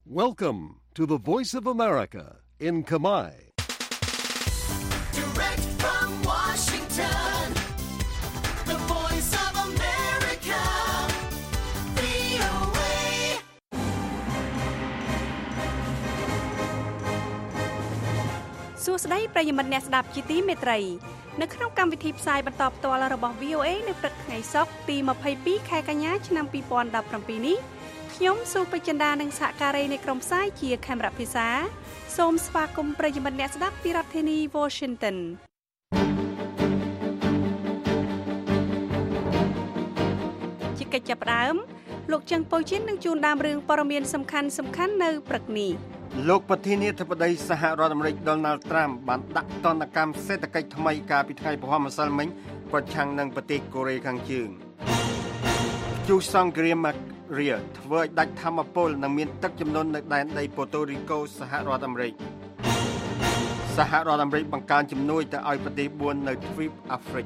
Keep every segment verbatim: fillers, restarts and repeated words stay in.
Welcome to the Voice of America in Khmer. Direct from Washington, the Voice of America, វី អូ เอសួស្តីប្រិយមិត្តអ្នកស្ដាប់ជាទីមេត្រីនៅក្នុងកម្មវិធីផ្សាយបន្តផ្ទាល់របស់ វី អូ เอ នៅព្រឹកថ្ងៃសុក្រទីម្ភៃពីរខែកញ្ញាឆ្នាំពីរពាន់ដប់ប្រាំពីរនេះខ្ញុំសុបចិន្តានិងសហការីនៃក្រុមផ្សាយជាខេមរៈភិសាសូមស្វាគមន៍ប្រិយមិត្តអ្នកស្ដាប់ពីរដ្ឋធានី Washington ជាកិច្ចចាប់ផ្ដើមលោកចឹងប៉ូជិននឹងជួនដើមរឿងព័ត៌មានសំខាន់សំខាន់នៅព្រឹកនេះលោកប្រធានាធិបតីសហរដ្ឋអាមេរិក Donald Trump បានដាក់ទណ្ឌកម្មសេដ្ឋកិច្ចថ្មីកាលពីថ្ងៃព្រហស្បតិ៍ម្សិលមិញប្រឆាំងនឹងប្រទេសកូរ៉េខាងជើងជូសង្គ្រាមរៀលធ្វើឲ្យដាច់ធម្មពលនិងមានទឹកជំនន់នៅដែនដីប៉ូតូរីកូសហរដ្ឋអាមេរិកសហរដ្ឋអាមេរិកបង្កើនជំនួយទៅឲ្យប្រទេសបួននៅទ្វីបអាហ្វ្រិក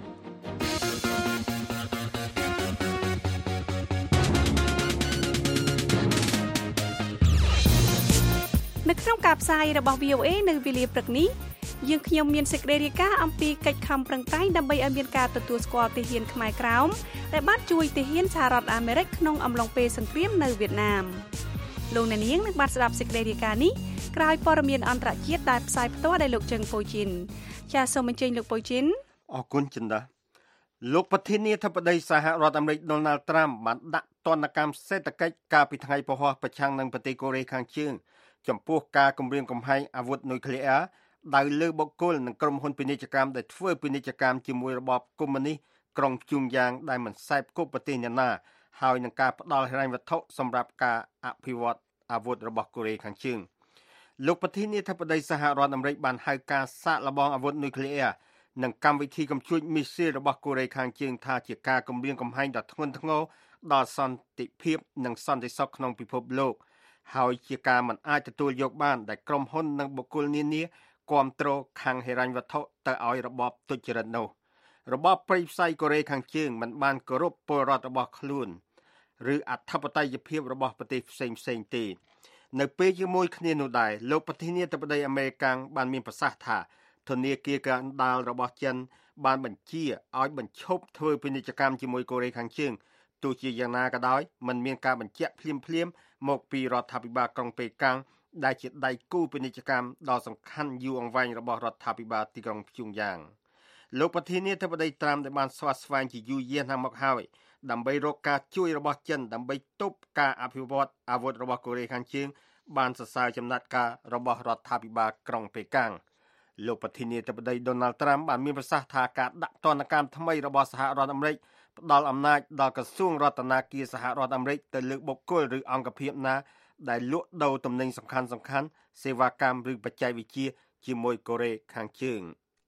នៅក្នុងការផ្សាយរបស់ វី អូ เอ នៅវេលាព្រឹកនេះយើងខ្ញុំមានសេចក្តីរាយការណ៍អំពីកិច្ចខំប្រឹងប្រែងដើម្បីឲ្យមានការទទួលស្គាល់ទាហានខ្មែរក្រោមដែលបានជួយទាហានសហរដ្ឋអាមេរិកក្នុងអំឡុងពេលសង្គ្រាមនៅវៀតណាមលោកអ្នកនាងនឹងបានស្ដាប់សេចក្តីរាយការណ៍នេះក្រោយព័ត៌មានអន្តរជាតិដែលផ្សាយផ្ទាល់ដោយលោកជឹងប៉ូជីនចាសសូមអញ្ជើញលោកប៉ូជីនអរគុណចិន្តាលោកប្រធានាធិបតីសហរដ្ឋអាមេរិក Donald Trump បានដាក់ទណ្ឌកម្មសេដ្ឋកិច្ចកាលពីថ្ងៃព្រហស្បតិ៍ប្រឆាំងនឹងប្រទេសកូរ៉េខាងជើងចំពោះការគម្រាមកំហែងអាវុធនុយក្លេអ៊ែរដោយលើបុគ្គលនិងក្រុមហ៊ុនពាណិជ្ជកម្មដែលធ្វើពាណិជ្ជកម្មជាមួយរបបកុម្មុយនីសក្រុងជុងយ៉ាងដែលមិនសែបគប់ប្រទេសណានាហើយនឹងការផ្ដល់ហិរញ្ញវត្ថុសម្រាប់ការអភិវឌ្ឍអាវុធរបស់កូរ៉េខាងជើងលោកប្រធានាធិបតីសហរដ្ឋអាមេរិកបានហៅការសាកល្បងអាវុធនុយក្លេអ៊ែរនិងកម្មវិធីកំជួចមីស៊ីលរបស់កូរ៉េខាងជើងថាជាការគម្រាមកំហែងដ៏ធ្ងន់ធ្ងរដល់សន្តិភាពនិងសន្តិសុខក្នុងពិភពលោកហើយជាការមិនអាចទទួលយកបានដែលក្រុមហ៊ុននិងបុគ្គលនានាគាំទ្រខាងហិរញ្ញវត្ថុទៅឲ្យរបបទុច្ចរិតនោះរបបព្រៃផ្សៃកូរ៉េខាងជើងមិនបានគោរពពលរដ្ឋរបស់ខ្លួនឬអធិបតេយ្យភាពរបស់ប្រទេសផ្សេងផ្សេងទេនៅពេលជាមួយគ្នានោះដែរលោកប្រធានាធិបតីអាមេរិកបានមានប្រសាសន៍ថាធនាគារកណ្ដាលរបស់ចិនបានបញ្ជាឲ្យបញ្ឈប់ធ្វើពាណិជ្ជកម្មជាមួយកូរ៉េខាងជើងទោះជាយ៉ាងណាក៏ដោយមិនមានការបញ្ជាក់ភ្លាមភ្លាមមកពីរដ្ឋាភិបាលក្រុងប៉េកាំងដែលជាដៃគូពាណិជ្ជកម្មដ៏សំខាន់យូរអង្វែងរបស់រដ្ឋាភិបាលទីក្រុងព្យុងយ៉ាងលោកប្រធានាធិបតីត្រាំដែលបានស្វាស្វែងជាយូរយារណាស់មកហើយដើម្បីរកការជួយរបស់ចិនដើម្បីទប់ការអភិវឌ្ឍអាវុធរបស់កូរ៉េខាងជើងបានសរសើរចំណាត់ការរបស់រដ្ឋាភិបាលក្រុងប៉េកាំងលោកប្រធានាធិបតី Donald Trump បានមានប្រសាសន៍ថាការដាក់ទណ្ឌកម្មថ្មីរបស់សហរដ្ឋអាមេរិកផ្ដល់អំណាចដល់ក្រសួងរដ្ឋាភិបាលសហរដ្ឋអាមេរិកទៅលើបុគ្គលឬអង្គភាពណាដែលលក់ដូរទំនិញសំខាន់សំខាន់សេវាកម្មឬបច្ចេកវិទ្យាជាមួយកូរ៉េខាងជើង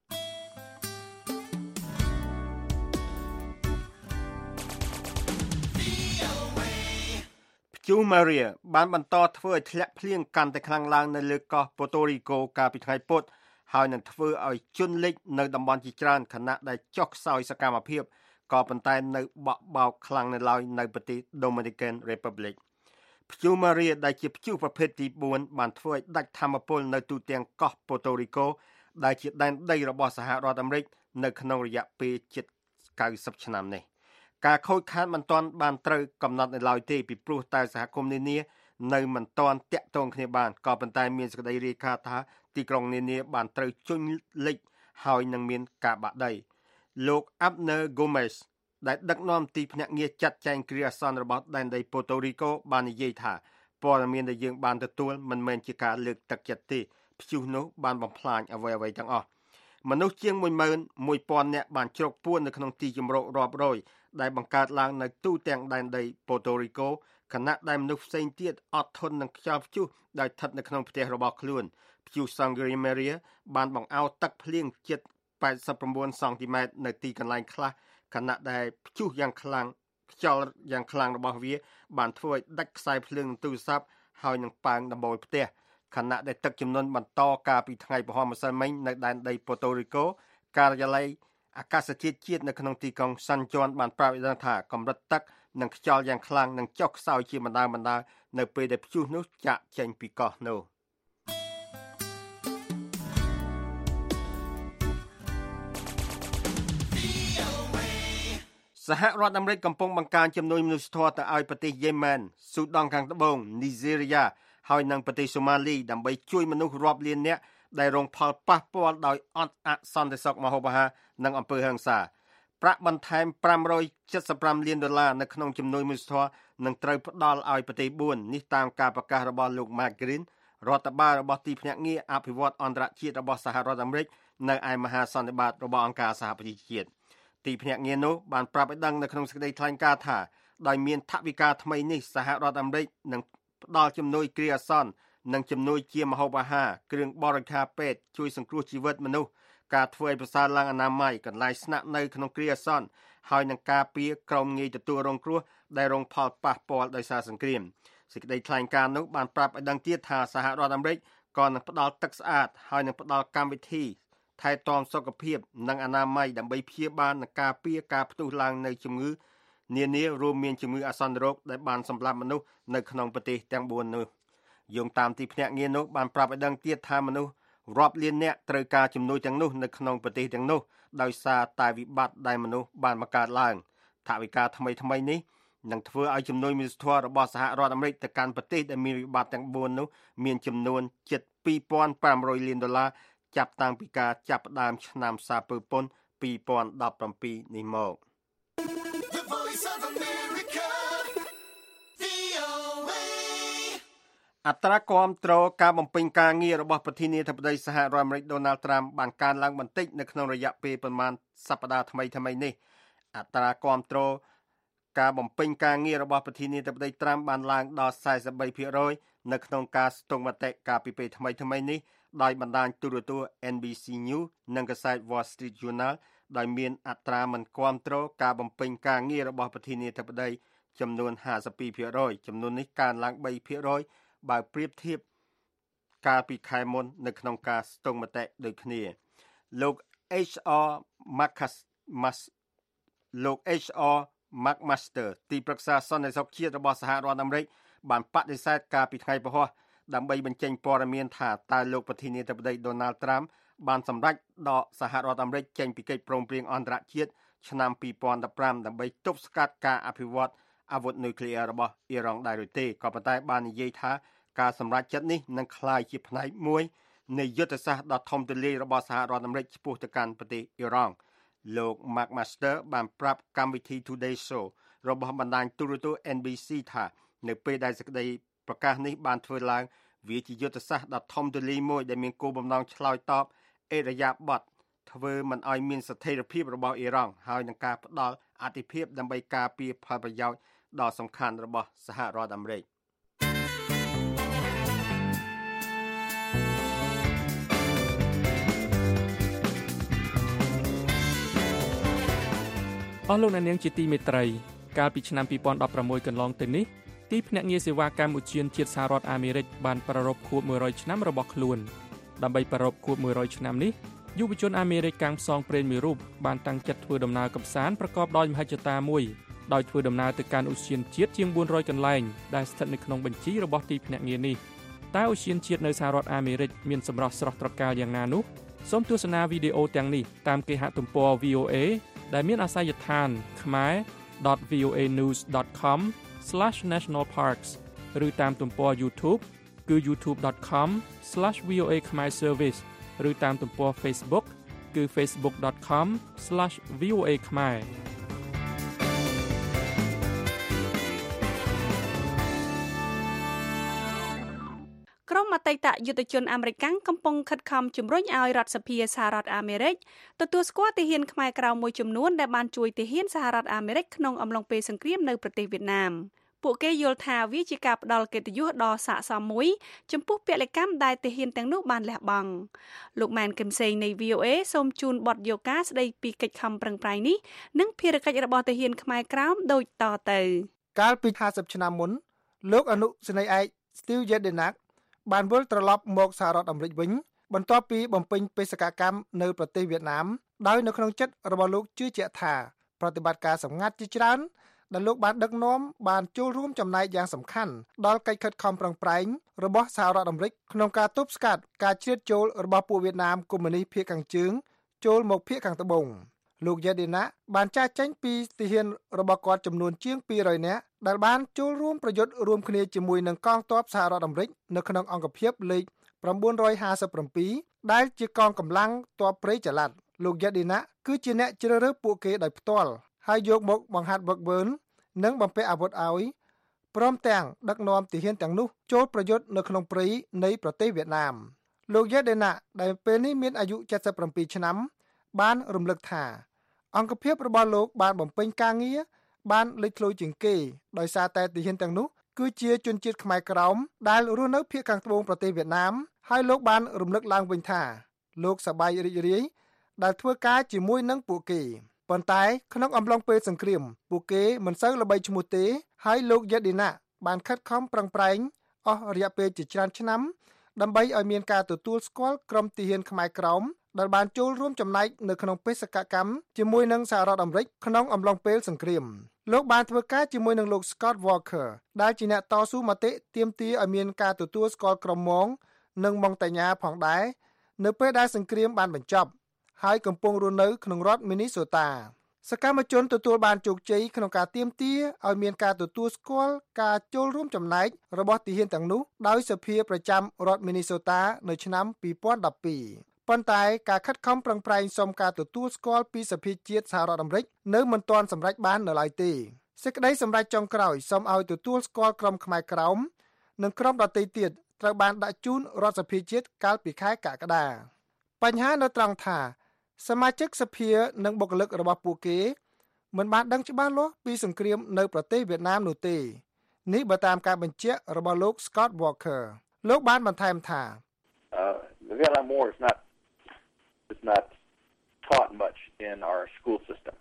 ព្យុះ Maria បានបន្តធ្វើឲ្យធ្លាក់ភ្លៀងកាន់តែខ្លាំងឡើងនៅលើកោះ Puerto Rico កាលពីថ្ងៃពុធហើយនឹងធ្វើឲ្យជន់លិចនៅតំបន់ជាច្រើនខណៈដែលចុះខ្សោយសកម្មភាពក៏ប៉ុន្តែនៅបក់បោកខ្លាំងនៅឡើយនៅប្រទេស Dominican Republic ព្យុះ Maria ដែលជាព្យុះប្រភេទទីបួនបានធ្វើឲ្យដាច់ថាមពលនៅទូទាំងកោះ Puerto Rico ដែលជាដែនដីរបស់សហរដ្ឋអាមេរិកនៅក្នុងរយៈពេលជិតកៅសិបឆ្នាំនេះការខូចខាតមិនទាន់បានត្រូវកំណត់នៅឡើយទេពីព្រោះតែសហគមន៍នានានៅមិនទាន់តាក់ទងគ្នាបានក៏ប៉ុន្តែមានសេចក្តីរាយការណ៍ថាទីក្រុងនានាបានត្រូវជន់លិចហើយនឹងមានការបាក់ដីលោក Abner Gomez ដែលដឹកនាំទីភ្នាក់ងារចាត់ចែងគ្រាអាសន្នរបស់ដែនដី Puerto Rico បាននិយាយថាព័ត៌មានដែលយើងបានទទួលមិនមែនជាការលើកទឹកចិត្តទេព្យុះនោះបានបំផ្លាញអ្វីៗទាំងអស់មនុស្សជាង មួយម៉ឺនមួយពាន់ នាក់បានជ្រកពួននៅក្នុងទីជម្រករាប់រយដែលបង្កើតឡើងនៅទូទាំងដែនដី Puerto Rico ខណៈដែលមនុស្សផ្សេងទៀតអត់ធន់នឹងខ្យល់ព្យុះដែលស្ថិតនៅក្នុងផ្ទះរបស់ខ្លួនព្យុះ Sangre Maria បានបង្អោរទឹកភ្លៀងជិតแปดสิบเก้าសង់ទីម៉ែត្រនៅទីកន្លែងខ្លះខណៈដែលព្យុះយ៉ាងខ្លាំងខ្យល់យ៉ាងខ្លាំងរបស់វាបានធ្វើឲ្យដាច់ខ្សែភ្លើងទូរស័ព្ទហើយនឹងប៉ើងដំបូលផ្ទះខណៈដែលទឹកជំនន់បន្តការពីថ្ងៃព្រហស្បតិ៍ម្សិលមិញនៅដែនដី Puerto Rico ការិយាល័យអាកាសធាតុជាតិនៅក្នុងទីក្រុង San Juan បានប្រាប់ឲ្យដឹងថាកម្រិតទឹកនិងខ្យល់យ៉ាងខ្លាំងនឹងចុះខ្សោយជាបណ្ដើរបណ្ដើរនៅពេលដែលព្យុះនោះចាក់ចេញពីកោះនោះសហរដ្ឋអាមេរិកកំពុងបង្កើនជំនួយមនុស្សធម៌ទៅឲ្យប្រទេសយេម៉ែនស៊ូដង់ខាងត្បូងនីហ្សេរីយ៉ាហើយនិងប្រទេសសូម៉ាលីដើម្បីជួយមនុស្សរាប់លាននាក់ដែលរងផលប៉ះពាល់ដោយអត់អសន្តិសុខមហូបអាហារនិងអំពើហិង្សាប្រាក់បន្ថែមfive hundred seventy-fiveលានដុល្លារនៅក្នុងជំនួយមនុស្សធម៌នឹងត្រូវផ្ដល់ឲ្យប្រទេសfourនេះតាមការប្រកាសរបស់លោក Mark Green រដ្ឋបាលរបស់ទីភ្នាក់ងារអភិវឌ្ឍអន្តរជាតិរបស់សហរដ្ឋអាមេរិកនៅឯមហាសន្និបាតរបស់អង្គការសហប្រជាជាតិទីភ្នាក់ងារនោះបានប្រាប់ឲ្យដឹងនៅក្នុងសេចក្តីថ្លែងការណ៍ថាដោយមានថវិកាថ្មីនេះសហរដ្ឋអាមេរិកនឹងផ្ដល់ជំនួយគ្រាអាសន្ននិងជំនួយជាម្ហូបអាហារគ្រឿងបរិក្ខារពេទ្យជួយសង្គ្រោះជីវិតមនុស្សការធ្វើឲ្យប្រសើរឡើងអនាម័យកន្លែងស្នាក់នៅក្នុងគ្រាអាសន្នហើយនឹងការពារក្រុមងាយទទួលរងគ្រោះដែលរងផលប៉ះពាល់ដោយសារសង្គ្រាមសេចក្តីថ្លែងការណ៍នោះបានប្រាប់ឲ្យដឹងទៀតថាសហរដ្ឋអាមេរិកក៏នឹងផ្ដល់ទឹកស្អាតហើយនឹងផ្ដល់កម្មវិធីថែទាំសុខភាពនិងអនាម័យដើម្បីព្យាបាលនិងការពារការផ្ទុះឡើងនៃជំងឺនានារួមមានជំងឺអាសន្នរោគដែលបានសម្លាប់មនុស្សនៅក្នុងប្រទេសទាំងfourនោះយោងតាមទីភ្នាក់ងារនោះបានប្រាប់ឲ្យដឹងទៀតថាមនុស្សរាប់លាននាក់ត្រូវការជំនួយទាំងនោះនៅក្នុងប្រទេសទាំងនោះដោយសារតែវិបត្តិដែលមនុស្សបានបង្កើតឡើងថវិកាថ្មីថ្មីនេះនឹងធ្វើឲ្យជំនួយមនុស្សធម៌របស់សហរដ្ឋអាមេរិកទៅកាន់ប្រទេសដែលមានវិបត្តិទាំងfourនោះមានចំនួនជិតtwo thousand five hundredលានដុល្លារចាប់តាំងពីការចាប់ផ្ដើមឆ្នាំសាពើពុនtwo thousand seventeenនេះមក The Voice of America, V O A អត្រាគាំទ្រការបំពេញការងាររបស់ប្រធានាធិបតីសហរដ្ឋអាមេរិក Donald Trump បានកើនឡើងបន្តិចនៅក្នុងរយៈពេលប្រមាណសប្តាហ៍ថ្មីថ្មីនេះអត្រាគាំទ្រការបំពេញការងាររបស់ប្រធានាធិបតី Trump បានឡើងដល់forty-three percent នៅក្នុងការស្ទង់មតិកាលពីពេលថ្មីថ្មីនេះដោយបណ្ដាញទូរទស្សន៍ N B C News និងកាសែត Wall Street Journal ដោយមានអត្រាមិនគាំទ្រការបំពេញការងាររបស់ប្រធានាធិបតីចំនួនfifty-two percent ចំនួននេះកើនឡើងthree percent បើប្រៀបធៀបកាលពីខែមុននៅក្នុងការស្ទង់មតិដូចគ្នាលោក H R Marcus Mas លោក H R McMaster ទីប្រឹក្សាសន្តិសុខជាតិរបស់សហរដ្ឋអាមេរិកបានបដិសេធការពីថ្ងៃពហុដើម្បីបញ្ចេញព័ត៌មានថាតើលោកប្រធានាធិបតី Donald Trump បានសម្រេចដកសហរដ្ឋអាមេរិកចេញពីកិច្ចព្រមព្រៀងអន្តរជាតិឆ្នាំtwo thousand fifteenដើម្បីទប់ស្កាត់ការអភិវឌ្ឍអាវុធនុយក្លេអ៊ែររបស់អ៊ីរ៉ង់ដែរឬទេក៏ប៉ុន្តែបាននិយាយថាការសម្រេចចិត្តនេះនឹងក្លាយជាផ្នែកមួយនៃយុទ្ធសាស្ត្រដ៏ធំទូលាយរបស់សហរដ្ឋអាមេរិកចំពោះទៅកាន់ប្រទេសអ៊ីរ៉ង់លោក McMaster បានប្រាប់កម្មវិធី Today Show របស់បណ្ដាញទូរទស្សន៍ N B C ថានៅពេលដែលសេចក្តីប្រកាសនេះបានធ្វើឡើងវាជាយុទ្ធសាស្ត្រដ៏ធំទូលាយមួយដែលមានគោលបំណងឆ្លើយតបអេរយាប័តធ្វើមិនឲ្យមានស្ថិរភាពរបស់អ៊ីរ៉ង់ហើយនឹងការផ្ដល់អធិភាពដើម្បីការពារផលប្រយោជន៍ដ៏សំខាន់របស់សហរដ្ឋអាមេរិកអស់លោកអ្នកនាងជាទីមេត្រីកាលពីឆ្នាំtwo thousand sixteenកន្លងទៅនេះទីភ្នាក់ងារសេវាកម្មឧទ្យានជាតិសហរដ្ឋអាមេរិកបានប្រារព្ធខួបone hundredឆ្នាំរបស់ខ្លួនដើម្បីប្រារព្ធខួបone hundredឆ្នាំនេះយុវជនអាមេរិកកាំងផ្សងព្រេនមួយរូបបានតាំងចិត្តធ្វើដំណើរកម្សាន្តប្រកបដោយមហិច្ឆតាមួយដោយធ្វើដំណើរទៅកាន់ឧទ្យានជាតិជាងfour hundredកន្លែងដែលស្ថិតនៅក្នុងបញ្ជីរបស់ទីភ្នាក់ងារនេះតើឧទ្យានជាតិនៅសហរដ្ឋអាមេរិកមានសម្រស់ស្រស់ត្រកាលយ៉ាងណានោះសូមទស្សនាវីដេអូទាំងនេះតាមគេហទំព័រ V O A ដែលមានអាសយដ្ឋាន khmer dot voa news dot com slash national parks ឬតាមទំព័រ YouTube គឺ youtube dot com slash voa khmer service ឬតាមទំព័រ Facebook គឺ facebook dot com slash voa khmer ក្រុមអតីតយុទ្ធជនអាមេរិកកំពុងខិតខំជំរុញឲ្យរដ្ឋសភាសហរដ្ឋអាមេរិកទទួលស្គាល់ទាហានខ្មែរក្រៅមួយចំនួនដែលបានជួយទាហានសហរដ្ឋអាមេរិកក្នុងអំឡុងពេលសង្គ្រាមនៅប្រទេសវៀតណាមពួកគេយល់ថាវាជាការផ្ដល់កិត្តិយសដ៏ស័ក្តិសមមួយចំពោះពលកម្មដែលទាហានទាំងនោះបានលះបង់លោកម៉ែនកឹមសេងនៃ V O A សូមជូនបទយកការស្ដីពីកិច្ចខំប្រឹងប្រែងនេះនិងភារកិច្ចរបស់ទាហានខ្មែរក្រៅដូចតទៅកាលពីfiftyឆ្នាំមុនលោកអនុសេនីយ៍ឯក Steve Yedinakបានវិលត្រឡប់មកសហរដ្ឋអាមេរិកវិញបន្ទាប់ពីបំពេញបេសកកម្មនៅប្រទេសវៀតណាមដោយនៅក្នុងចិត្តរបស់លោកជឿជាក់ថាប្រតិបត្តិការសម្ងាត់ជាច្រើនដែលលោកបានដឹកនាំបានចូលរួមចំណែកយ៉ាងសំខាន់ដល់កិច្ចខិតខំប្រឹងប្រែងរបស់សហរដ្ឋអាមេរិកក្នុងការទប់ស្កាត់ការជ្រៀតចូលរបស់ពួកវៀតណាមកុម្មុយនីសភាគខាងជើងចូលមកភាគខាងត្បូងលោកយេឌីណាបានចាត់ចែងពីទាហានរបស់គាត់ចំនួនជាងពីររយនាក់ដែលបានចូលរួមប្រយុទ្ធរួមគ្នាជាមួយនឹងកងទ័ពសហរដ្ឋអាមេរិកនៅក្នុងអង្គភាពលេខ៩៥៧ដែលជាកងកម្លាំងទ័ពព្រៃចល័តលោកយេឌីណាគឺជាអ្នកជ្រើសរើសពួកគេដោយផ្ទាល់ហើយយកមកបង្ហាត់វឹកវើនិងបំពាក់អាវុធឲ្យព្រមទាំងដឹកនាំទាហានទាំងនោះចូលប្រយុទ្ធនៅក្នុងព្រៃនៃប្រទេសវៀតណាមលោកយេឌីណាដែលពេលនេះមានអាយុเจ็ดสิบเจ็ดឆ្នាំបានរំលឹកថាអង្គភាពរបស់លោកបានបំពេញការងារបានលេចធ្លោជាងគេដោយសារតែទាហានទាំងនោះគឺជាជនជាតិខ្មែរក្រោមដែលរស់នៅភាគខាងត្បូងប្រទេសវៀតណាមហើយលោកបានរំលឹកឡើងវិញថាលោកសប្បាយរីករាយដែលធ្វើការជាមួយនឹងពួកគេប៉ុន្តែក្នុងអំឡុងពេលសង្គ្រាមពួកគេមិនសូវល្បីឈ្មោះទេហើយលោកយេឌីណាបានខិតខំប្រឹងប្រែងអស់រយៈពេលជាច្រើនឆ្នាំដើម្បីឲ្យមានការទទួលស្គាល់ក្រុមទាហានខ្មែរក្រោមដែលបានចូលរួមចំណែកនៅក្នុងបេសកកម្មជាមួយនឹងសហរដ្ឋអាមេរិកក្នុងអំឡុងពេលសង្គ្រាមលោកបានធ្វើការជាមួយនឹងលោក Scott Walker ដែលជាអ្នកតស៊ូមតិទាមទារឲ្យមានការទទួលស្គាល់ក្រុមម៉ងនិងម៉ុងតាញ៉ាផងដែរនៅពេលដែលសង្គ្រាមបានបញ្ចប់ហើយកំពុងរស់នៅក្នុងរដ្ឋ Minnesota សកម្មជនទទួលបានជោគជ័យក្នុងការទាមទារឲ្យមានការទទួលស្គាល់ការចូលរួមចំណែករបស់ទាហានទាំងនោះដោយសភាប្រចាំរដ្ឋ Minnesota នៅឆ្នាំពីរពាន់ដប់ពីរប៉ុន្តែការខិតខំប្រឹងប្រែងសុំការទទួលស្គាល់ពីសភាជាតិសហរដ្ឋអាមេរិកនៅមិនទាន់សម្រេចបាននៅឡើយទេសេចក្តីសម្រេចចុងក្រោយសុំឲ្យទទួលស្គាល់ក្រុមខ្មែរក្រោមនិងក្រុមដទៃទៀតត្រូវបានដាក់ជូនរដ្ឋសភាជាតិកាលពីខែកក្កដាបញ្ហានៅត្រង់ថាសមាជិកសភានិងបុគ្គលិករបស់ពួកគេមិនបានដឹងច្បាស់លាស់ពីសង្គ្រាមនៅប្រទេសវៀតណាមនោះទេនេះបើតាមការបញ្ជាក់របស់លោក Scott Walker លោកបានបន្ថែមថា uh, the Vietnam War is not is not taught much in our school system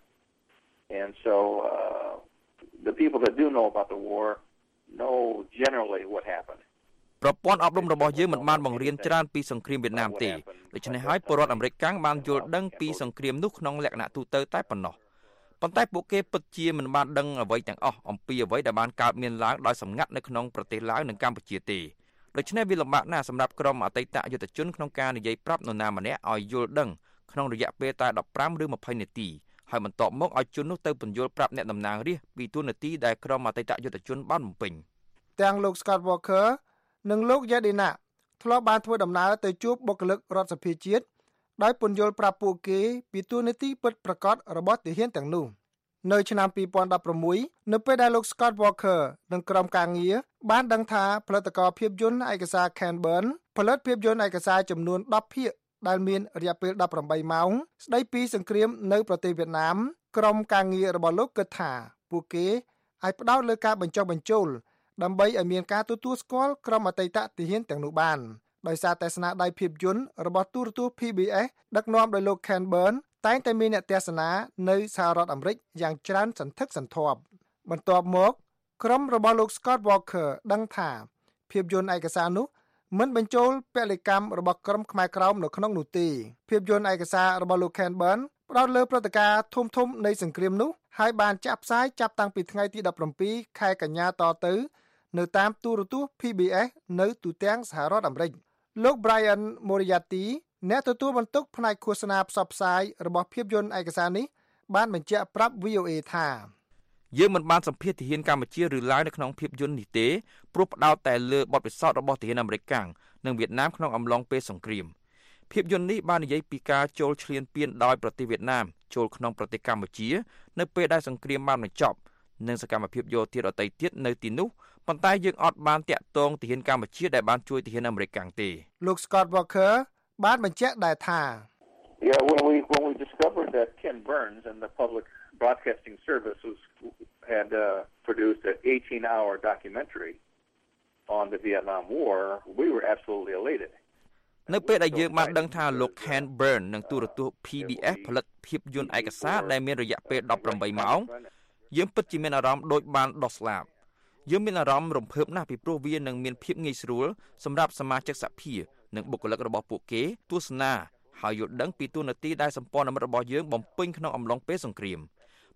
and so uh, the people that do know about the war know generally what happened ប្រព័ន្ធអប់រំរបស់យើងមិនបានបង្រៀនច្រើនពីសង្គ្រាមវៀតណាមទេដូច្នេះហើយពលរដ្ឋអាមេរិកកាំងបានយល់ដឹងពីសង្គ្រាមនោះក្នុងលក្ខណៈទូទៅតែប៉ុណ្ណោះប៉ុន្តែពួកគេពិតជាមិនបានដឹងអ្វីទាំងអស់អំពីអ្វីដែលបានកើតមានឡើងដោយសម្ងាត់នៅក្នុងប្រទេសឡាវនិងកម្ពុជាទេដូច្នេះវាលំបាកណាស់សម្រាប់ក្រុមអតីតយុទ្ធជនក្នុងការនិយាយប្រាប់នរណាម្នាក់ឲ្យយល់ដឹងក្នុងរយៈពេលតែដប់ប្រាំឬម្ភៃនាទីហើយបន្ទាប់មកឲ្យជននោះទៅពន្យល់ប្រាប់អ្នកតំណាងរាស្ត្រពីទួលនីតិដែលក្រុមអតីតយុទ្ធជនបានបំពេញទាំងលោក Scott Walkerនិងលោកយេឌីណាធ្លាប់បានធ្វើដំណើរទៅជួបបុគ្គលិករដ្ឋសភាជាតិដោយពន្យល់ប្រាប់ពួកគេពីទួលនីតិពិតប្រាកដរបស់ទាហានទាំងនោះនៅឆ្នាំពីរពាន់ដប់ប្រាំមួយនៅពេលដែលលោក Scott Walker និងក្រុមការងារបានដឹងថាផលិតករភាពយន្តឯកសារ Canburn ផលិតភាពយន្តឯកសារចំនួនដប់ភាគដែលមានរយៈពេលដប់ប្រាំបីម៉ោងស្ដីពីសង្គ្រាមនៅប្រទេសវៀតណាមក្រុមការងាររបស់លោកគិតថាពួកគេអាចផ្ដោតលើការបញ្ចុះបញ្ចូលដើម្បីឲ្យមានការទទួលស្គាល់ក្រុមអតីតទាហានទាំងនោះបានដោយសារតែស្នាដៃភាពយន្តរបស់ទូរទស្សន៍ P B S ដឹកនាំដោយលោក Canburn តែងតែមានអ្នកទស្សនានៅសហរដ្ឋអាមេរិកយ៉ាងច្រើនសន្ធឹកសន្ធាប់បន្ទាប់មកក្រុមរបស់លោក Scott Walker ដឹងថាភាពយន្តឯកសារនោះមិនបញ្ចូលពលិកម្មរបស់ក្រុមខ្មែរក្រោមនៅក្នុងនោះទេភាពយន្តឯកសាររបស់លោក Canburn ផ្ដោតលើព្រឹត្តិការណ៍ធំៗនៃសង្គ្រាមនោះហើយបានចាក់ផ្សាយចាប់តាំងពីថ្ងៃទីដប់ប្រាំពីរខែកញ្ញាតទៅនៅតាមទូរទស្សន៍ P B S នៅទូទាំងសហរដ្ឋអាមេរិកលោក Brian Moriarty អ្នកទទួលបន្ទុកផ្នែកឃោសនាផ្សព្វផ្សាយរបស់ភាពយន្តឯកសារនេះបានបញ្ជាក់ប្រាប់ V O A ថាយើងមិនបានសម្ភាសទាហានកម្ពុជាឬឡាវនៅក្នុងភាពយន្តនេះទេព្រោះផ្ដោតតែលើបទពិសោធន៍របស់ទាហានអាមេរិកកាំងនិងវៀតណាមក្នុងអំឡុងពេលសង្គ្រាមភាពយន្តនេះបាននិយាយពីការចូលឈ្លានពានដោយប្រទេសវៀតណាមចូលក្នុងប្រទេសកម្ពុជានៅពេលដែលសង្គ្រាមបានបញ្ចប់និងសកម្មភាពយោធាដទៃទៀតនៅទីនោះប៉ុន្តែយើងអត់បានតាក់ទងទាហានកម្ពុជាដែលបានជួយទាហានអាមេរិកកាំងទេលោក Scott Walker បានបញ្ជាក់ដែរថា Yeah, when we when we discovered that Ken Burns and the Public Broadcasting Service was, had uh, produced an eighteen-hour documentary on the Vietnam War, we were absolutely elated. នៅពេលដែលយើងបានដឹងថាលោក Ken Burns និងទូរទស្សន៍ P B S ផលិតភាពយន្តឯកសារដែលមានរយៈពេលដប់ប្រាំបីម៉ោងយើងពិតជាមានអារម្មណ៍ដូចបានដោះស្លាប់យើងមានអារម្មណ៍រំភើបណាស់ពីព្រោះវានឹងមានភាពងាយស្រួលសម្រាប់សមាជិកសភានិងបុគ្គលិករបស់ពួកគេទស្សនាហើយយល់ដឹងពីទូនាទីដែលសម្ព័ន្ធមិត្តរបស់យើងបំពេញក្នុងអំឡុងពេលសង្គ្រាម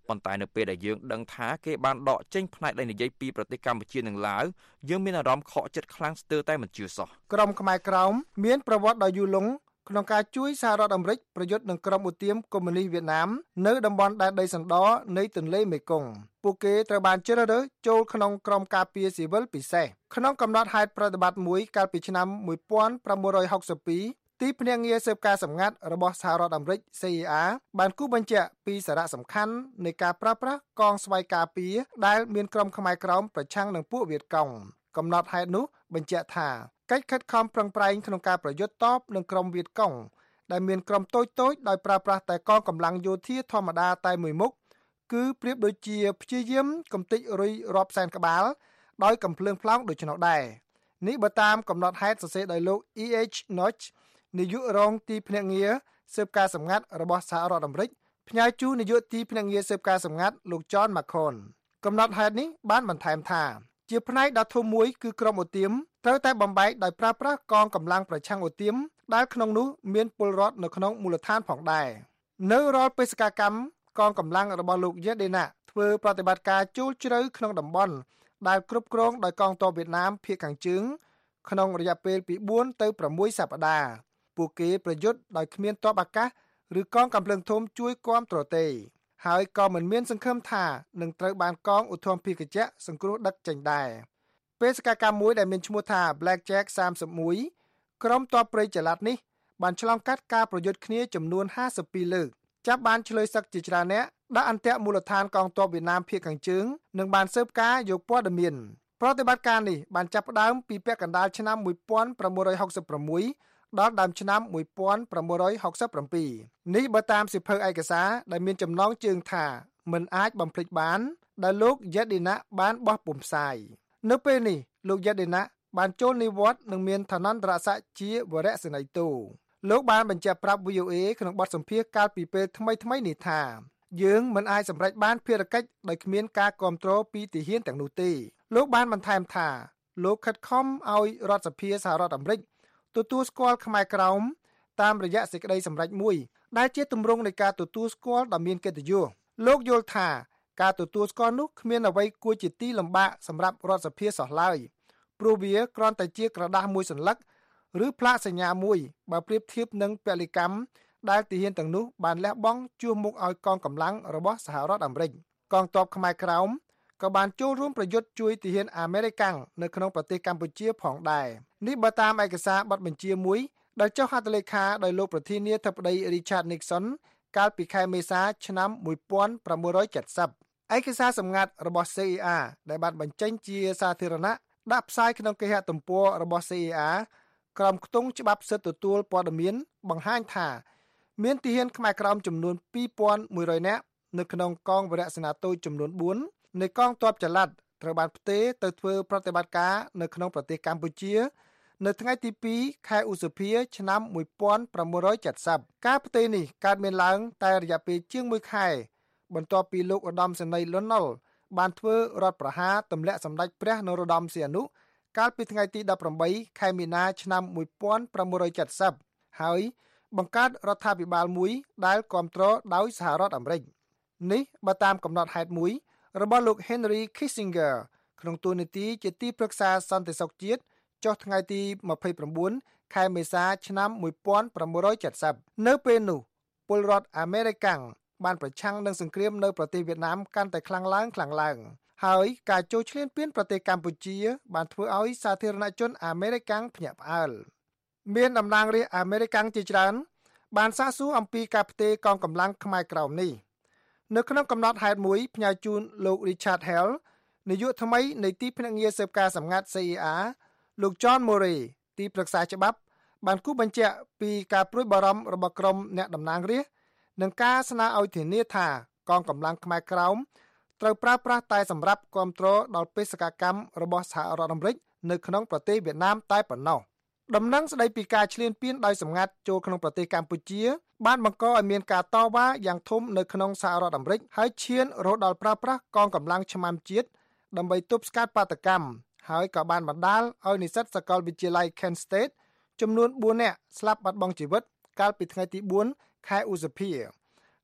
ប៉ុន្តែនៅពេលដែលយើងដឹងថាគេបានដកចេញផ្នែកដែលនិយាយពីប្រទេសកម្ពុជានិងឡាវយើងមានអារម្មណ៍ខកចិត្តខ្លាំងស្ទើរតែមិនជឿសោះក្រុមខ្មែរក្រោមមានប្រវត្តិដ៏យូរលង់ក្នុងការជួយសហរដ្ឋអាមេរិកប្រយុទ្ធនឹងក្រុមឧទាមកុម្មុយនីសវៀតណាមនៅតំបន់ដែនដីសណ្ដោនៃទន្លេមេគង្គពួកគេត្រូវបានជ្រើសរើសចូលក្នុងក្រុមការពារស៊ីវិលពិសេសក្នុងកំណត់ហេតុប្រតិបត្តិមួយកាលពីឆ្នាំmột nghìn chín trăm sáu mươi haiទីភ្នាក់ងារស៊ើបការសម្ងាត់របស់សហរដ្ឋអាមេរិក C I A បានគូបញ្ជាក់ពីសារៈសំខាន់នៃការប្រើប្រាស់កងស្វ័យការពារដែលមានក្រុមខ្មែរក្រោមប្រឆាំងនឹងពួកវៀតកុងកំណត់ហេតុនោះបញ្ជាក់ថាកិច្ចខិតខំប្រឹងប្រែងក្នុងការប្រយុទ្ធតបនឹងក្រុមវៀតកុងដែលមានក្រុមតូចៗដោយប្រើប្រាស់តែកងកម្លាំងយោធាធម្មតាតែមួយមុខគឺប្រៀបដូចជាព្យាយាមកំទេចរុយរាប់សែនក្បាលដោយកំភ្លើងផ្លោងដូច្នោះដែរនេះបើតាមកំណត់ហេតុសរសេរដោយលោក E H Notch នាយករងទីភ្នាក់ងារស៊ើបការសម្ងាត់របស់សហរដ្ឋអាមេរិកផ្ញើជូននាយកទីភ្នាក់ងារស៊ើបការសម្ងាត់លោក John McCone កំណត់ហេតុនេះបានបន្ថែមថាជាផ្នែកដ៏ធំមួយគឺក្រុមឧទាមត្រូវតែបំបែកដោយប្រើប្រាស់កងកម្លាំងប្រឆាំងឧទាមដែលក្នុងនោះមានពលរដ្ឋនៅក្នុងមូលដ្ឋានផងដែរនៅរាល់បេសកកម្មកងកម្លាំងរបស់លោកយេដេណាធ្វើប្រតិបត្តិការចូលជ្រៅក្នុងតំបន់ដែលគ្រប់គ្រងដោយកងទ័ពវៀតណាមភាគខាងជើងក្នុងរយៈពេលពីបួនទៅប្រាំមួយសប្តាហ៍ពួកគេប្រយុទ្ធដោយគ្មានទ័ពអាកាសឬកងកាំភ្លើងធំជួយគាំទ្រទេហើយក៏មិនមានសង្ឃឹមថានឹងត្រូវបានកងឧទ្ធម្ភាគចក្រសង្គ្រោះដឹកចេញដែរបេសកកម្មមួយដែលមានឈ្មោះថា Blackjack សាមសិបមួយក្រុមទ័ពព្រៃចល័តនេះបានឆ្លងកាត់ការប្រយុទ្ធគ្នាចំនួនห้าสิบពីរលើកចាប់បានឆ្លើយសឹកជាច្រើនអ្នកដាក់អន្ទាក់មូលដ្ឋានកងទ័ពវៀតណាមភាគខាងជើងនិងបានស៊ើបការយកព័ត៌មានប្រតិបត្តិការនេះបានចាប់ផ្ដើមពីពាក់កណ្ដាលឆ្នាំmột nghìn chín trăm sáu mươi sáuដល់ដើមឆ្នាំmột nghìn chín trăm sáu mươi bảyនេះបើតាមសិភៅឯកសារដែលមានចំណងជើងថាមិនអាចបំភ្លេចបានដែលលោកយេដេណាបានបោះពុម្ពផ្សាយនៅពេលនេះលោកយេដេណាបានចូលនិវត្តន៍និងមានឋានន្តរស័ក្តិជាវរសេនីយ៍តូលោកបានបញ្ជាក់ប្រាប់ V O A ក្នុងបទសម្ភាសន៍កាលពីពេលថ្មីៗនេះថាយើងមិនអាចសម្រេចបានភារកិច្ចដោយគ្មានការគាំទ្រពីទាហានទាំងនោះទេលោកបានបន្ថែមថាលោកខិតខំឲ្យរដ្ឋសភាសហរដ្ឋអាមេរិកទទួលស្គាល់ខ្មែរក្រោមតាមរយៈសេចក្តីសម្រេចមួយដែលជាទម្រង់នៃការទទួលស្គាល់ដ៏មានកិត្តិយសលោកយល់ថាការទទួលស្គាល់នោះគ្មានអ្វីគួរជាទីលំបាកសម្រាប់រដ្ឋសភាសោះឡើយព្រោះវាគ្រាន់តែជាក្រដាសមួយសន្លឹកឬផ្លាកសញ្ញាមួយបើប្រៀបធៀបនឹងពលិកម្មដែលទាហានទាំងនោះបានលះបង់ជួសមុខឲ្យកងកម្លាំងរបស់សហរដ្ឋអាមេរិកកងទ័ពខ្មែរក្រោមក៏បានចូលរួមប្រយុទ្ធជួយទាហានអាមេរិកនៅក្នុងប្រទេសកម្ពុជាផងដែរនេះបើតាមឯកសារបទបញ្ជាមួយដែលចុះហត្ថលេខាដោយលោកប្រធានាធិបតី Richard Nixon កាលពីខែមេសាឆ្នាំmột nghìn chín trăm bảy mươiឯកសារសម្ងាត់របស់ C I A ដែលបានបញ្ចេញជាសាធារណៈដាក់ផ្សាយក្នុងគេហទំព័ររបស់ C I A ក្រោមខ្ទង់ច្បាប់សិទ្ធិទទួលព័ត៌មានបង្ហាញថាមានទាហានខ្មែរក្រោមចំនួនពីរពាន់មួយរយនាក់នៅក្នុងកងវរសេនាតូចចំនួនបួននៃកងទ័ពចល័តត្រូវបានផ្ទេរទៅធ្វើប្រតិបត្តិការនៅក្នុងប្រទេសកម្ពុជានៅថ្ងៃទីពីរខែឧសភាឆ្នាំmột nghìn chín trăm bảy mươiការផ្ទេរនេះកើតមានឡើងតែរយៈពេលជាងមួយខែបន្ទាប់ពីលោកឧត្តមសេនីយ៍ លន់ ណុល បានធ្វើរដ្ឋប្រហារទម្លាក់សម្ដេចព្រះនរោត្តមសីហនុកាលពីថ្ងៃទីដប់ប្រាំបីខែមីនាឆ្នាំmột nghìn chín trăm bảy mươiហើយបង្កើតរដ្ឋាភិបាលមួយដែលគាំទ្រដោយសហរដ្ឋអាមេរិកនេះបើតាមកំណត់ហេតុមួយរបស់លោក Henry Kissinger ក្នុងតួនាទីជាទីប្រឹក្សាសន្តិសុខជាតិចុះថ្ងៃទីម្ភៃប្រាំបួនខែមេសាឆ្នាំmột nghìn chín trăm bảy mươiនៅពេលនោះពលរដ្ឋអាមេរិកបានប្រឆាំងនឹងសង្គ្រាមនៅប្រទេសវៀតណាមកាន់តែខ្លាំងឡើងខ្លាំងឡើងហើយការចូលឈ្លានពានប្រទេសកម្ពុជាបានធ្វើឲ្យសាធារណជនអាមេរិកភ្ញាក់ផ្អើលមានតំណាងរាស្ត្រអាមេរិកជាច្រើនបានសាកសួរអំពីការផ្ទេរកងកម្លាំងខ្មែរក្រោមនេះនៅក្នុងកំណត់ហេតុមួយផ្ញើជូនលោក Richard Hell នាយកថ្មីនៃទីភ្នាក់ងារស៊ើបការសម្ងាត់ C I A លោក John Murray ទីប្រឹក្សាច្បាប់បានគូបញ្ជាក់ពីការព្រួយបារម្ភរបស់ក្រុមអ្នកតំណាងរាស្ត្រនិងការស្នើឲ្យធានាថាកងកម្លាំងខ្មែរក្រោមត្រូវប្រើប្រាស់តែសម្រាប់គាំទ្រដល់បេសកកម្មរបស់សហរដ្ឋអាមេរិកនៅក្នុងប្រទេសវៀតណាមតែប៉ុណ្ណោះដំណឹងស្ដីពីការឈ្លានពានដោយសម្ងាត់ចូលក្នុងប្រទេសកម្ពុជាបានបង្កឲ្យមានការតវ៉ាយ៉ាងធំនៅក្នុងសហរដ្ឋអាមេរិកហើយឈានរហូតដល់ប្រើប្រាស់កងកម្លាំងឆ្មាំជាតិដើម្បីទប់ស្កាត់បាតកម្មហើយក៏បានបណ្ដាលឲ្យនិស្សិតសាកលវិទ្យាល័យ Kent State ចំនួនបួននាក់ស្លាប់បាត់បង់ជីវិតកាលពីថ្ងៃទីបួនខែឧសភា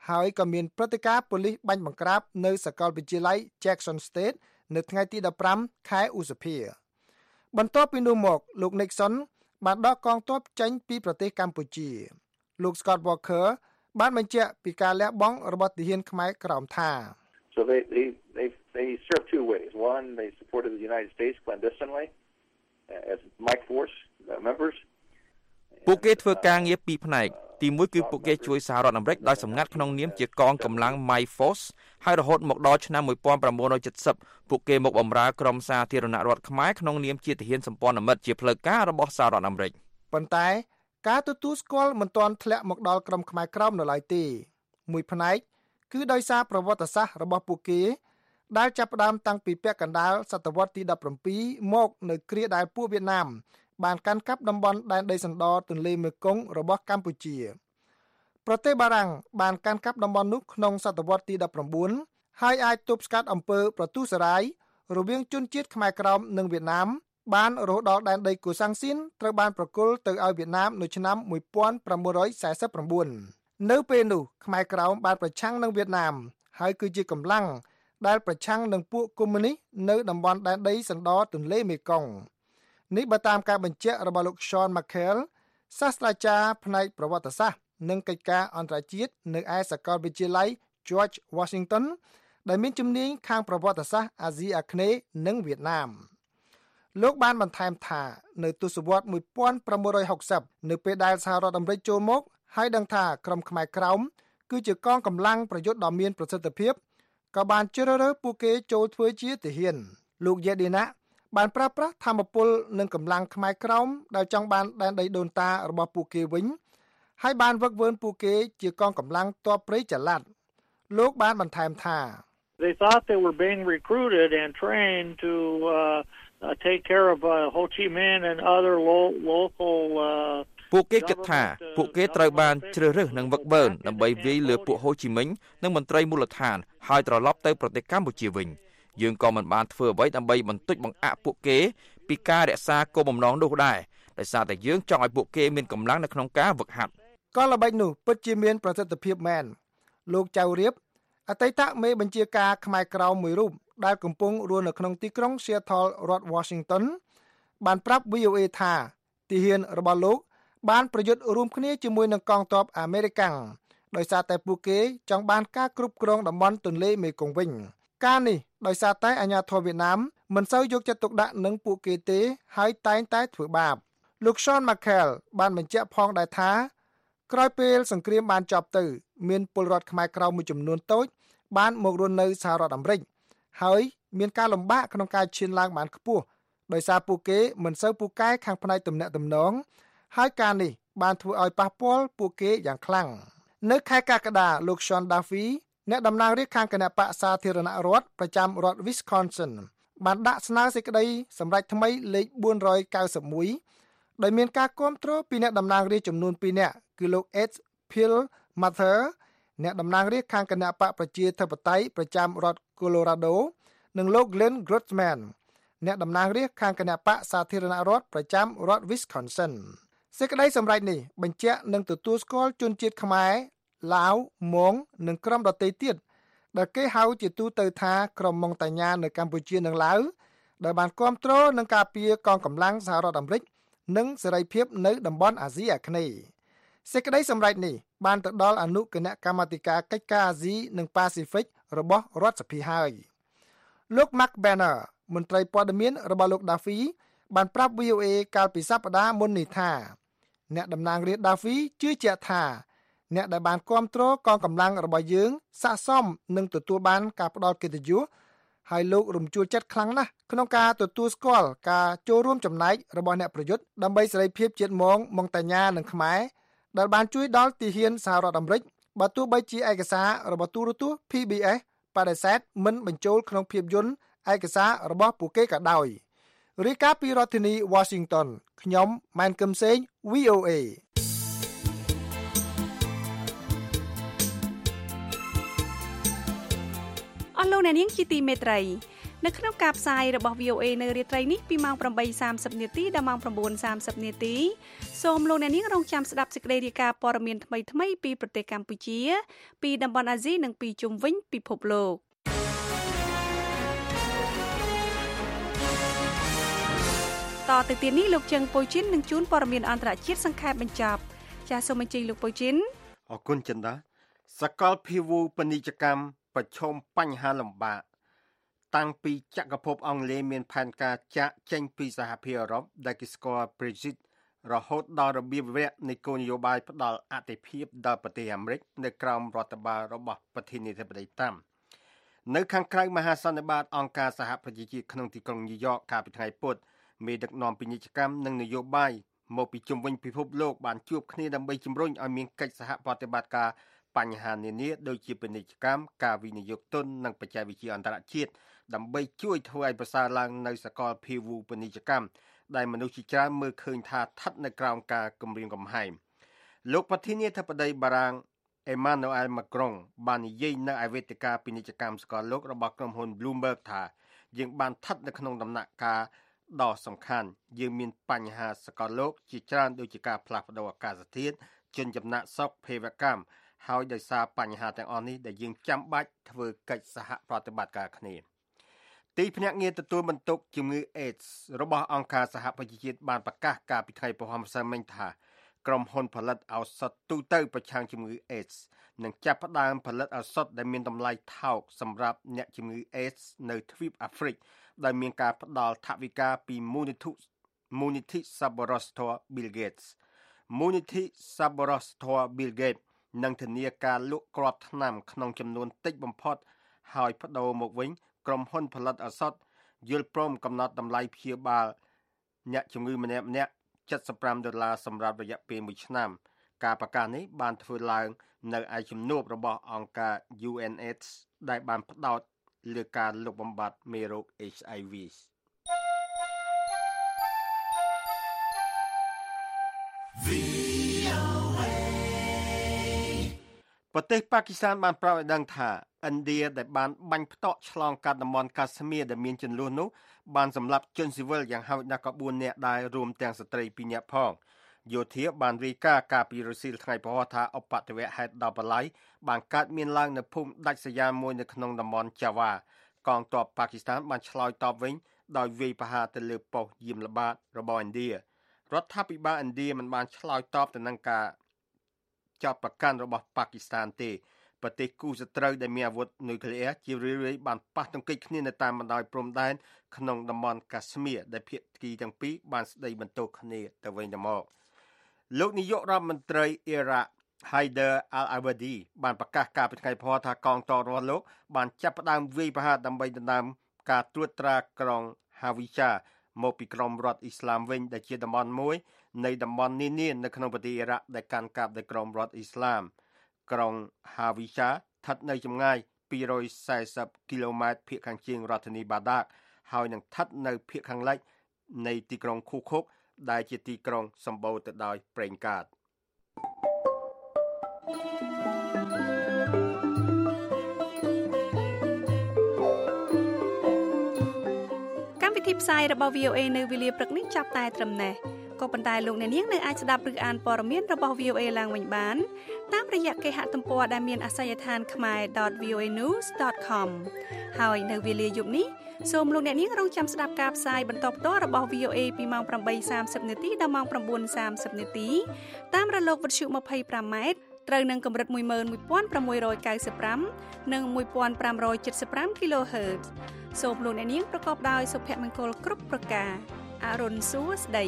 ហើយក៏មានព្រឹត្តិការណ៍ប៉ូលីសបាញ់បង្ក្រាបនៅសាកលវិទ្យាល័យ Jackson State នៅថ្ងៃទីដប់ប្រាំខែឧសភាបន្ទាប់ពីនោះមកលោក Nixon បានដកកងទ័ពចេញពីប្រទេសកម្ពុជាលោក Scott Walker បានបញ្ជាក់ពីការលះបង់របស់ទាហានខ្មែរក្រោមថា So they they they they serve two ways. One, they supported the United States clandestinely as Mike Force members. ពួកគេធ្វើការងារពីរផ្នែកទីមួយគឺពួកគេជួយសហរដ្ឋអាមេរិកដោយសម្ងាត់ក្នុងនាមជាកងកម្លាំង Mike Force ហើយរហូតមកដល់ឆ្នាំnineteen seventyពួកគេមកបម្រើក្រមសាធារណរដ្ឋខ្មែរក្នុងនាមជាទាហានសម្ព័ន្ធមិត្តជាផ្លូវការរបស់សហរដ្ឋអាមេរិកប៉ុន្តែការទទួលស្គាល់មិនទាន់ធ្លាក់មកដល់ក្រុមខ្មែរក្រោមនៅឡើយទេមួយផ្នែកគឺដោយសារប្រវត្តិសាស្ត្ររបស់ពួកគេដែលចាប់ផ្ដើមតាំងពីពាក់កណ្ដាលសតវត្សទីដប់ប្រាំពីរមកនៅគ្រាដែលពួកវៀតណាមបានកាន់កាប់តំបន់ដែនដីសណ្ដទន្លេមេគង្គរបស់កម្ពុជាប្រទេសបារាំងបានកាន់កាប់តំបន់នោះក្នុងសតវត្សទីដប់ប្រាំបួនហើយអាចទប់ស្កាត់អំពើប្រទុសរាយរវាងជនជាតិខ្មែរក្រោមនិងវៀតណាមបានរហូតដល់ដែនដីកូសាំងស៊ីនត្រូវបានប្រគល់ទៅឲ្យវៀតណាមនៅឆ្នាំnineteen forty-nineនៅពេលនោះខ្មែរក្រោមបានប្រឆាំងនឹងវៀតណាមហើយគឺជាកម្លាំងដែលប្រឆាំងនឹងពួកកុម្មុយនីសនៅតំបន់ដែនដីសណ្ដទន្លេមេគង្គនេះបើតាមការបញ្ជាក់របស់លោក Sean McHale សាស្ត្រាចារ្យផ្នែកប្រវត្តិសាស្ត្រនិងកិច្ចការអន្តរជាតិនៅឯសាកលវិទ្យាល័យ George Washington ដែលមានជំនាញខាងប្រវត្តិសាស្ត្រអាស៊ីអាគ្នេយ៍និងវៀតណាមលោកបានបន្ថែមថានៅទសវត្សរ៍nineteen sixtyនៅពេលដែលសហរដ្ឋអាមេរិកចូលមកហើយដឹងថាក្រុមខ្មែរក្រោមគឺជាកងកម្លាំងប្រយុទ្ធដ៏មានប្រសិទ្ធភាពក៏បានជ្រើសរើសពួកគេចូលធ្វើជាទាហានលោកយេឌីណាបានប្រើប្រាស់ធម្មពលនិងកម្លាំងខ្មែរក្រោមដែលចង់បានដែនដីដូនតារបស់ពួកគេវិញហើយបានវឹកវើពួកគេជាកងកម្លាំងទ័ពព្រៃចល័តលោកបានបន្ថែមថា They thought they were being recruited and trained to uh, uh, take care of uh, Ho Chi Minh and other lo- local uh, ពួកគេគិតថាពួកគេត្រូវបានជ្រើសរើសនិងវឹកវើដើម្បីវាយលើពួកហូជីមិញនិងមន្ត្រីមូលដ្ឋានហើយត្រឡប់ទៅប្រទេសកម្ពុជាវិញយើងក៏មិនបានធ្វើអ្វីដើម្បីបន្តិចបង្អាក់ពួកគេពីការរក្សាគោលបំណងនោះដែរដោយសារតែយើងចង់ឲ្យពួកគេមានកម្លាំងនៅក្នុងការវឹកហាត់ក៏ល្បិចនោះពិតជាមានប្រសិទ្ធភាពមែនលោកចៅរៀបអតីតមេបញ្ជាការខ្មែរក្រោមមួយរូបដែលកំពុងរស់នៅក្នុងទីក្រុង Seattle រដ្ឋ Washington បានប្រាប់ V O A ថាទាហានរបស់លោកបានប្រយុទ្ធរួមគ្នាជាមួយនឹងកងទ័ពអាមេរិកដោយសារតែពួកគេចង់បានការគ្រប់គ្រងតំបន់ទន្លេមេគង្គវិញការនេះដោយសារតែអាញាធរវៀតណាមមិនសូវយកចិត្តទុកដាក់នឹងពួកគេទេហើយតែងតែធ្វើបាបលោក Sean McHale បានបញ្ជាក់ផងដែរថាក្រោយពេលសង្គ្រាមបានចប់ទៅមានពលរដ្ឋខ្មែរក្រៅមួយចំនួនតូចបានមករស់នៅសហរដ្ឋអាមេរិកហើយមានការលំបាកក្នុងការឈានឡើងបានខ្ពស់ដោយសារពួកគេមិនសូវពូកែខាងផ្នែកទំនាក់ទំនងហើយការនេះបានធ្វើឲ្យប៉ះពាល់ពួកគេយ៉ាងខ្លាំងនៅខែកក្កដាលោក Sean Duffy អ្នកតំណាងរាស្ត្រខាងគណៈបក្សសាធារណរដ្ឋប្រចាំរដ្ឋ Wisconsin បានដាក់ស្នើសេចក្តីសម្រេចថ្មីលេខfour ninety-oneដោយមានការគាំទ្រពីអ្នកតំណាងរាស្ត្រចំនួនtwoនាក់គឺលោក Ed Perlmutter អ្នកតំណាងរាស្ត្រខាងគណៈបកប្រជាធិបតេយ្យប្រចាំរដ្ឋ Colorado និងលោក Glenn Grotsman អ្នកតំណាងរាស្ត្រខាងគណៈបកសាធារណរដ្ឋប្រចាំរដ្ឋ Wisconsin សេចក្តីសម្រេចនេះបញ្ជាក់នឹងទទួលស្គាល់ជនជាតិខ្មែរឡាវម៉ុងនិងក្រុមដទៃទៀតដែលគេហៅជាទូទៅថាក្រុមម៉ុងតាញ៉ានៅកម្ពុជានិងឡាវដែលបានគាំទ្រនឹងការពារកងកម្លាំងសហរដ្ឋអាមេរិកនិងសេរីភាពនៅតំបន់អាស៊ីអាគ្នេយ៍សេចក្តីសម្រេចនេះបានទៅដល់អនុគណៈកម្មាធិការកិច្ចការអាស៊ីនិងប៉ាស៊ីហ្វិករបស់រដ្ឋសភាហើយលោក Mark Banner មន្ត្រីព័ត៌មានរបស់លោក Duffy បានប្រាប់ V O A កាលពីសប្តាហ៍មុននេះថាអ្នកតំណាងរាស្ត្រ Duffy ជឿជាក់ថាអ្នកដែលបានគាំទ្រកងកម្លាំងរបស់យើងស័ក្តិសមនឹងទទួលបានការផ្ដល់កិត្តិយសហើយលោករំជួលចិត្តខ្លាំងណាស់ក្នុងការទទួលស្គាល់ការចូលរួមចំណែករបស់អ្នកប្រយុទ្ធដើម្បីសេរីភាពជាតិម៉ងម៉ុងតាញ៉ានិងខ្មែរដែលបានជួយដល់ទាហានសហរដ្ឋអាមេរិកបើទោះបីជាឯកសាររបស់ទូរទស្សន៍ P B S បដិសេធមិនបញ្ចូលក្នុងភាពយន្តឯកសាររបស់ពួកគេក៏ដោយរាយការណ៍ពីរដ្ឋធានី Washington ខ្ញុំម៉ែនកឹមសេង V O A អស់លោកអ្នកនាងជាទីមេត្រីនៅក្នុងការផ្សាយរបស់ វី អូ เอ នៅរាត្រីនេះពីម៉ោង ប្រាំបីសាមសិប នាទីដល់ម៉ោង ៩សាមសិប នាទីសូមលោកអ្នកនាងរងចាំស្ដាប់សេចក្តីរាយការណ៍ព័ត៌មានថ្មីៗពីប្រទេសកម្ពុជាពីតំបន់អាស៊ីនិងពីជុំវិញពិភពលោកតទៅទៀតនេះលោកជឹងប៉ូជីននឹងជួនព័ត៌មានអន្តរជាតិសង្ខេបបញ្ចប់ចាសសូមអញ្ជើញលោកប៉ូជីនអរគុណចិន្តាសកលភាវូបនីយកម្មប្រឈមបញ្ហាលំបាកតាំងពីចក្រភពអង់គ្លេសមានផែនការចាក់ចេញពីសហភាពអឺរ៉ុបដែលគេស្គាល់ Brexit រហូតដល់របៀបវគ្គនៃគោលនយោបាយផ្ដល់អធិភាពដល់ប្រទេសអាមេរិកនៅក្រោមរដ្ឋបាលរបស់ប្រធានាធិបតីតាំនៅខាងក្រៅមហាសន្និបាតអង្គការសហប្រជាជាតិក្នុងទីក្រុងញូវយ៉កកាលពីថ្ងៃពុធមេដឹកនាំពាណិជ្ជកម្មនិងនយោបាយមកពីជុំវិញពិភពលោកបានជួបគ្នាដើម្បីជំរុញឲ្យមានកិច្ចសហប្រតិបត្តិការបញ្ហានានាដូចជាពាណិជ្ជកម្មការវិនិយោគទុននិងបច្ចេកវិទ្យាអន្តរជាតិដើម្បីជួយធ្វើឲ្យប្រសើរឡើងនៅសកលភាវូបនីយកម្មដែលមនុស្សជាច្រើនមើលឃើញថាស្ថិតនៅក្រោមការគំរាមកំហែងលោកប្រធានាធិបតីបារាំងអេម៉ានូអែលម៉ាក្រុងបាននិយាយនៅឯវេទិកាពាណិជ្ជកម្មសកលលោករបស់ក្រុមហ៊ុន Bloomberg ថាយើងបានស្ថិតនៅក្នុងដំណាក់កាលដ៏សំខាន់យើងមានបញ្ហាសកលលោកជាច្រើនដូចជាការផ្លាស់ប្ដូរអាកាសធាតុជនចំណាក់ស្រុកភេរវកម្មហើយដោយសារបញ្ហាទាំងអស់នេះដែលយើងចាំបាច់ធ្វើកិច្ចសហប្រតិបត្តិការគ្នាទីភ្នាក់ងារទទួលបន្ទុកជំងឺ AIDS របស់អង្គការសហប្រជាជាតិបានប្រកាសកាលពីថ្ងៃពុធម្សិលមិញថាក្រុមហ៊ុនផលិតឱសថទូទៅប្រឆាំងជំងឺ AIDS នឹងចាប់ផ្ដើមផលិតឱសថដែលមានតម្លៃថោកសម្រាប់អ្នកជំងឺ AIDS នៅទ្វីបអាហ្វ្រិកដែលមានការផ្ដល់ថវិកាពីមូលនិធិមូលនិធិសប្បុរសធម៌ Bill Gates មូលនិធិសប្បុរសធម៌ Bill Gates នឹងធានាការលក់គ្រាប់ថ្នាំក្នុងចំនួនតិចបំផុតហើយបដូរមកវិញក្រុមហ៊ុនផលិតឱសថយល់ព្រមកំណត់តម្លៃព្យាបាលអ្នកជំងឺម្នាក់ម្នាក់ចិតសិបប្រាំដុល្លារសម្រាប់រយៈពេលមួយឆ្នាំការប្រកាសនេះបានធ្វើឡើងនៅឯជំនួបរបស់អង្គការ ยู เอ็น เอดส์ ដែលបានផ្ដោតលើការលុបបំបាត់មេរោគ เอช ไอ វី ប្រទេសប៉ាគីស្ថានបានប្រាប់ឲ្យដឹងថាឥណ្ឌាដែលបានបាញ់ផ្ទក់ឆ្លងកាត់តំបន់កាស្មៀរដែលមានជម្លោះនោះបានសម្លាប់ជនស៊ីវិលយ៉ាងហោចណាស់ក៏បួននាក់ដែររួមទាំងស្ត្រីពីរនាក់ផងយោធាបានរាយការណ៍កាលពីរសៀលថ្ងៃព្រហស្បតិ៍ថាឧបទ្ទវហេតុដល់បល័យបានកើតមានឡើងនៅភូមិដាច់ស្រយាលមួយនៅក្នុងតំបន់ចាវ៉ាកងទ័ពប៉ាគីស្ថានបានឆ្លើយតបវិញដោយវាយប្រហារទៅលើប៉ុស្តិ៍យាមល្បាតរបស់ឥណ្ឌារដ្ឋាភិបាលឥណ្ឌាមិនបានឆ្លើយតបទៅនឹងការចោទប្រកាន់របស់ប៉ាគីស្ថានទេប្រទេសគូសត្រូវដែលមានអាវុធនុយក្លេអ៊ែរជារឿយៗបានប៉ះទង្គិចគ្នានៅតាមបណ្ដោយព្រំដែនក្នុងតំបន់កាស្មៀរដែលភាគីទាំងពីរបានស្ដីបន្ទោសគ្នាទៅវិញទៅមកលោកនាយករដ្ឋមន្ត្រីអ៊ីរ៉ាក់ Haider al-Abadi បានប្រកាសកាលពីថ្ងៃព្រហស្បតិ៍ថាកងទ័ពរបស់លោកបានចាប់ផ្ដើមវាយប្រហារដើម្បីដណ្ដើមការត្រួតត្រាក្រុង Hawija មកពីក្រុមរដ្ឋអ៊ីស្លាមវិញដែលជាតំបន់មួយនៃតំបន់នានានៅក្នុងប្រទេសអ៊ីរ៉ាក់ដែលកាន់កាប់ដោយក្រុមរដ្ឋអ៊ីស្លាមក្រុង Hawija ស្ថិតនៅចម្ងាយពីររយសែសិបគីឡូម៉ែត្រភាគខាងជើងរដ្ឋធានីបាដាកហើយនឹងស្ថិតនៅភាគខាងលិចនៃទីក្រុងឃូខុកដែលជាទីក្រុងសម្បូរទៅដោយប្រេងកាតកម្មវិធីផ្សាយរបស់ វី អូ เอ នៅវេលាព្រឹកនេះចាប់តែត្រឹមនេះក៏ប៉ុន្តែលោកអ្នកនាងនៅអាចស្ដាប់ឬអានព័ត៌មានរបស់ វី អូ เอ ឡើងវិញបានតាមរយៈគេហទំព័រដែលមានអាសយដ្ឋាន khmae dot v o a news dot com ហើយនៅវេលាយប់នេះសូមលោកអ្នកនាងរងចាំស្ដាប់ការផ្សាយបន្តផ្ទាល់របស់ វី អូ เอ ពីម៉ោងប្រាំបីសាមសិប នាទីដល់ម៉ោង៩សាមសិប នាទីតាមរលកវិទ្យុยี่สิบห้าម៉ែត្រត្រូវនឹងកម្រិតមួយម៉ឺនមួយពាន់ប្រាំមួយរយเก้าสิบห้าនិងមួយពាន់ប្រាំរយเจ็ดสิบห้า kHz សូមលោកអ្នកនាងប្រកបដោយសុភមង្គលគ្រប់ប្រការអរុនសួស្ដី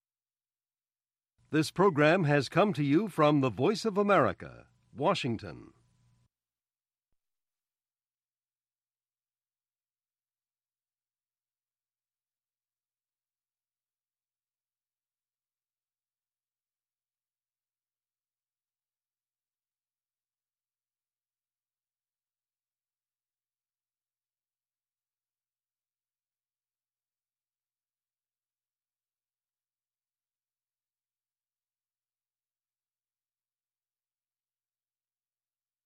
This program has come to you from the Voice of America, Washington.